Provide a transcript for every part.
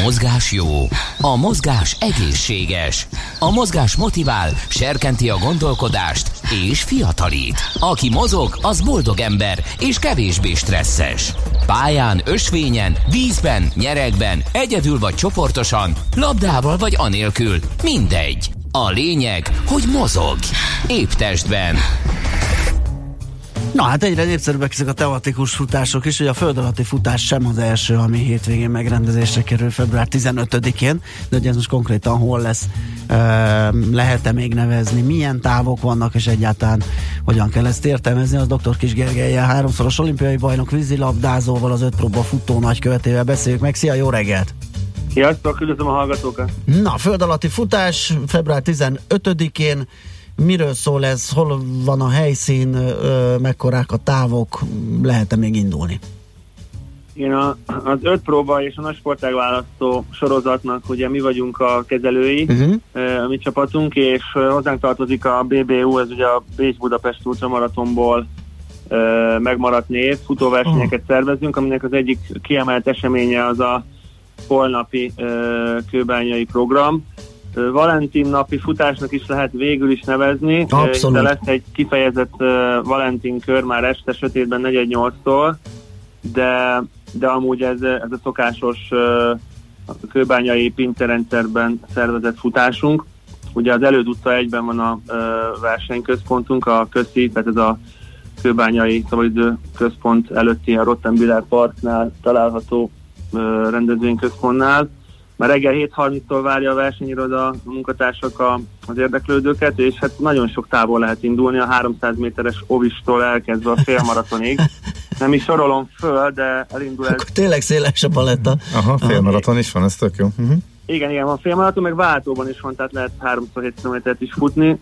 mozgás jó, a mozgás egészséges, a mozgás motivál, serkenti a gondolkodást és fiatalít. Aki mozog, az boldog ember és kevésbé stresszes. Pályán, ösvényen, vízben, nyeregben, egyedül vagy csoportosan, labdával vagy anélkül, mindegy. A lényeg, hogy mozog. Épp testben. Na hát egyre népszerűbbek ezek a tematikus futások is, hogy a föld alatti futás sem az első, ami hétvégén megrendezésre kerül február 15-én, de hogy ez most konkrétan hol lesz, lehet-e még nevezni, milyen távok vannak, és egyáltalán hogyan kell ezt értelmezni, az dr. Kiss Gergellyel, 3-szoros olimpiai bajnok vízilabdázóval, az 5 próba futó nagykövetével beszéljük meg. Szia, jó reggelt! Sziasztok, üdvözlöm a hallgatókat! Na, föld alatti futás február 15-én, miről szól ez, hol van a helyszín, mekkorák a távok, lehet-e még indulni? Igen, az 5 próba és a nagy sportág választó sorozatnak ugye mi vagyunk a kezelői, a mi csapatunk, és hozzánk tartozik a BBU, ez ugye a Bécs-Budapest ultramaratonból megmaradt név, futóversenyeket szervezünk, aminek az egyik kiemelt eseménye az a holnapi kőbányai program. Valentin napi futásnak is lehet végül is nevezni. De lesz egy kifejezett Valentin kör már este sötétben 4-8-tól, de amúgy ez a szokásos kőbányai pincerendszerben szervezett futásunk. Ugye az Előd utca 1-ben van a versenyközpontunk, a Köszi, tehát ez a kőbányai szabadidő központ előtti a Rottenbühler Parknál található rendezvényközpontnál. Már reggel 7:30-tól várja a versenyiroda a munkatársak az érdeklődőket, és hát nagyon sok távol lehet indulni, a 300 méteres ovistól elkezdve a félmaratonig. Nem is sorolom föl, de elindul ez. Tényleg széles a paletta. Aha, félmaraton is van, ez tök jó. Igen, van félmaraton, meg váltóban is van, tehát lehet 3x7 kilométert is futni,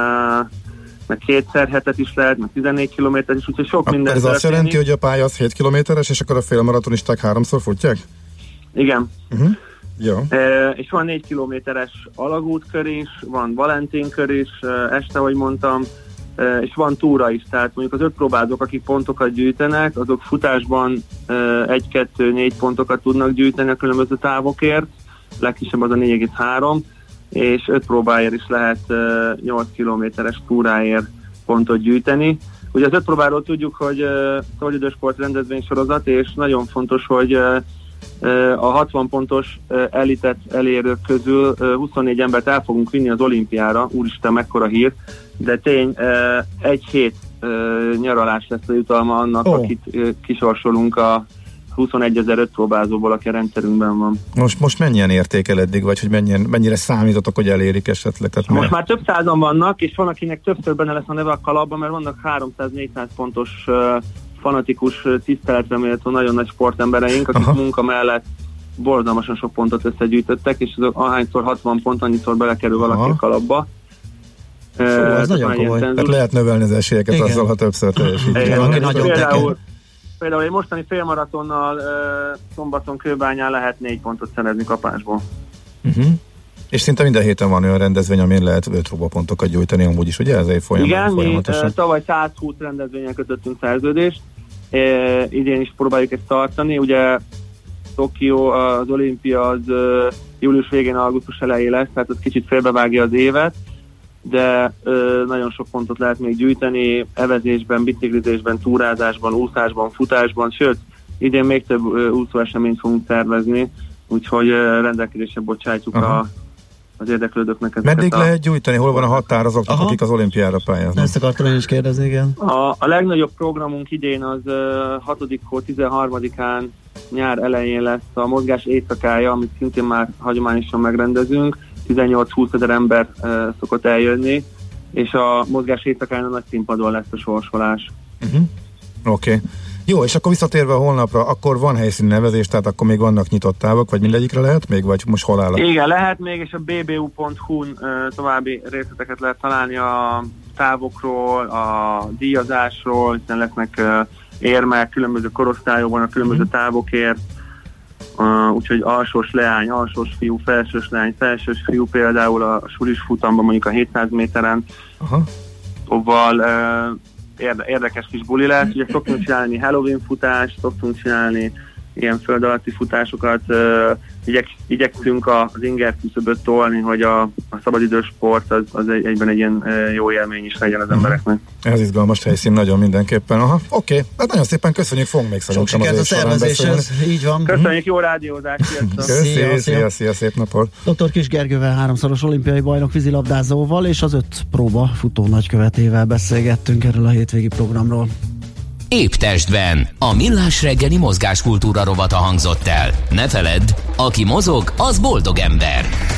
meg 2x7-et is lehet, meg 14 kilométert is, úgyhogy sok minden. Ez azt jelenti, hogy a pálya az 7 kilométeres, és akkor a félmaratonisták 3-szor futják? Igen. Jó. És van 4 kilométeres alagútkör is, van Valentin kör is, este, ahogy mondtam, és van túra is, tehát mondjuk az 5 próbázók, akik pontokat gyűjtenek, azok futásban 1-2-4 pontokat tudnak gyűjteni a különböző távokért, legkisebb az a 4,3, és 5 próbáért is lehet 8 kilométeres túráért pontot gyűjteni. Ugye az 5 próbáról tudjuk, hogy szabadidősport rendezvénysorozat, és nagyon fontos, hogy a 60 pontos elitet elérők közül 24 embert el fogunk vinni az olimpiára, úristen, mekkora hír, de tény, 1 hét nyaralás lesz a jutalma annak, akit kisorsolunk a 21.005 próbázóból, aki a rendszerünkben van. Most mennyien értékel eddig, vagy hogy mennyire számítotok, hogy elérik esetleg? Tehát most már több százan vannak, és van, akinek többször benne lesz a neve a kalapban, mert vannak 300-400 pontos fanatikus, tiszteletre méltó, nagyon nagy sportembereink, akik munka mellett borzalmasan sok pontot összegyűjtöttek, és ahányszor 60 pont, annyiszor belekerül valaki a kalapba. Ez nagyon komoly. Tehát lehet növelni az esélyeket azzal, ha többször teljesít. Például egy mostani félmaratonnal szombaton Kőbányán lehet 4 pontot szerezni kapásból. És szinte minden héten van olyan rendezvény, amin lehet 5 próbapontokat gyújtani amúgy is, ugye? Ez egy folyamatosan. Igen, mi tavaly 120 rendezvényen kötöttünk szerződést, idén is próbáljuk ezt tartani. Ugye Tokió, az olimpia az július végén, augusztus elején lesz, tehát az kicsit félbevágja az évet, de nagyon sok pontot lehet még gyűjteni evezésben, biciklizésben, túrázásban, úszásban, futásban, sőt, idén még több úszóeseményt fogunk szervezni, úgyhogy rendelkezésre bocsátjuk az érdeklődőknek ezeket. Meddig lehet gyújtani? Hol van a határ azoknak, akik az olimpiára pályáznak? Ezt akartam én is kérdezni, igen. A legnagyobb programunk idén az 6. hó 13-án nyár elején lesz a mozgás éjszakája, amit szintén már hagyományosan megrendezünk. 18-20 ezer ember szokott eljönni, és a mozgás éjszakán a nagy színpadon lesz a sorsolás. Oké. Jó, és akkor visszatérve a holnapra, akkor van helyszíni nevezés, tehát akkor még vannak nyitott távok, vagy mindegyikre lehet még, vagy most hol áll? Igen, lehet még, és a bbu.hu-n további részleteket lehet találni a távokról, a díjazásról, hiszen lesznek érmek különböző korosztályokban a különböző távokért, úgyhogy alsós leány, alsós fiú, felsős leány, felsős fiú, például a sulis futamban mondjuk a 700 méteren. Szóval érdekes kis buli lesz. Ugye szoktunk csinálni Halloween futást, szoktunk csinálni ilyen föld alatti futásokat. Igyekszünk az inger küszöböt tolni, hogy a szabadidős sport az egyben egy ilyen jó élmény is legyen az embereknek. Ez izgalmas helyszín, nagyon mindenképpen. Oké. Hát nagyon szépen köszönjük, fogunk még szerintem az a szervezéshez. Így van. Köszönjük, jó rádiózást, sziasztok! Szia, szép napot! Dr. Kiss Gergővel, 3-szoros olimpiai bajnok vízilabdázóval és az 5 próba futó nagykövetével beszélgettünk erről a hétvégi programról. Épp testben. A Millás reggeli mozgáskultúra rovata hangzott el. Ne feledd, aki mozog, az boldog ember.